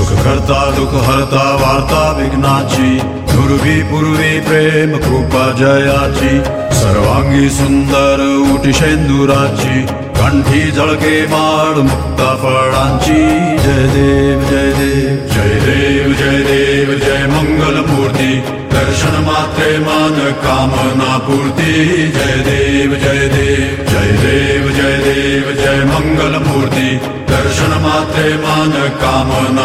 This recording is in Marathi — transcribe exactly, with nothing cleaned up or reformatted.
सुख करता दुःख हरता वार्ता विघ्नाची, दुर्वी पूर्वी प्रेम कृपा जयाची, सर्वांगी सुंदर उटी शेंदुराची, कंठी झळके माळ मुक्ता फळांची. जय देव जय देव जय देव जय देव जय मंगल मूर्ती, दर्शन मात्रे मान कामना पूर्ती. जय देव जय देव जय देव जय देव जय मंगल मूर्ती, दर्शन मात्रे मान कामना